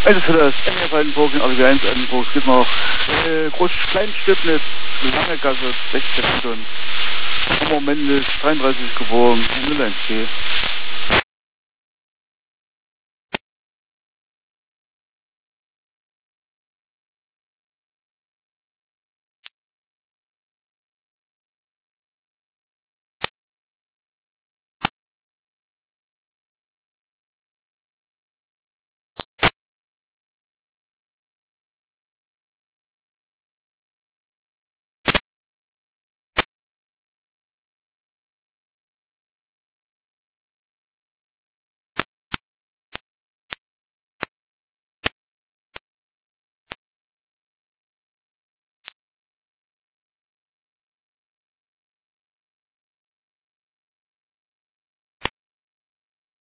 Also für das NF Altenburg in ADW 1 Altenburg, es gibt noch Groß-Kleinstibnitz, Lange Gasse, 16 Stunden. Hammer männlich, 33 geboren, 01T.